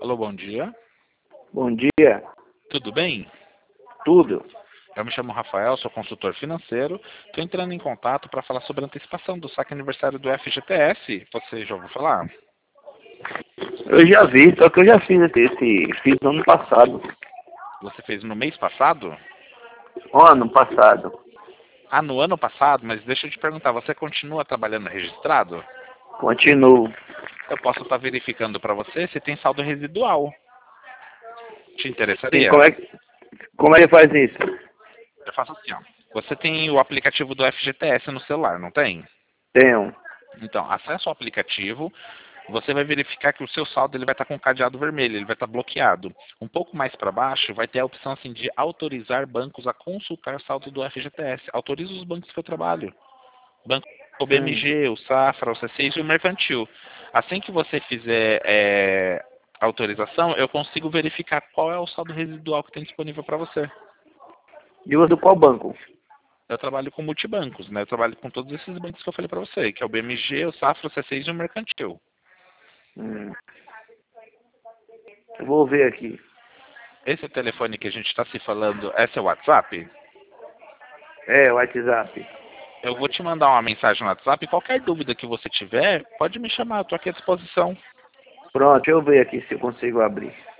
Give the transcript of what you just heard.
Alô, bom dia. Bom dia, Tudo bem? tudo. Eu me chamo Rafael, sou consultor financeiro. Estou entrando em contato para falar sobre a antecipação do saque aniversário do FGTS. Você já ouviu falar? Eu já vi, só que eu já fiz no ano passado. Você fez no mês passado? Ano passado. Ah, no ano passado? Mas deixa eu te perguntar, você continua trabalhando registrado? Continuo. Eu posso estar verificando para você se tem saldo residual. Te Sim, interessaria? como é que faz isso? Eu faço assim, ó. Você tem o aplicativo do FGTS no celular, não tem? Tenho. Então, acesse o aplicativo. Você vai verificar que o seu saldo ele vai estar com cadeado vermelho, ele vai estar bloqueado. Um pouco mais para baixo vai ter a opção assim de autorizar bancos a consultar saldo do FGTS. Autoriza os bancos que eu trabalho. Banco o Hum. BMG, o Safra, o C6 e o Mercantil. Assim que você fizer autorização, eu consigo verificar qual é o saldo residual que tem disponível para você. E usa qual banco? Eu trabalho com multibancos, né? Eu trabalho com todos esses bancos que eu falei para você, que é o BMG, o Safra, o C6 e o Mercantil. Hum. Eu vou ver aqui. Esse telefone que a gente está se falando, é seu WhatsApp? É, o WhatsApp. Eu vou te mandar uma mensagem no WhatsApp. Qualquer dúvida que você tiver, pode me chamar, eu estou aqui à disposição. Pronto, eu ver aqui se eu consigo abrir.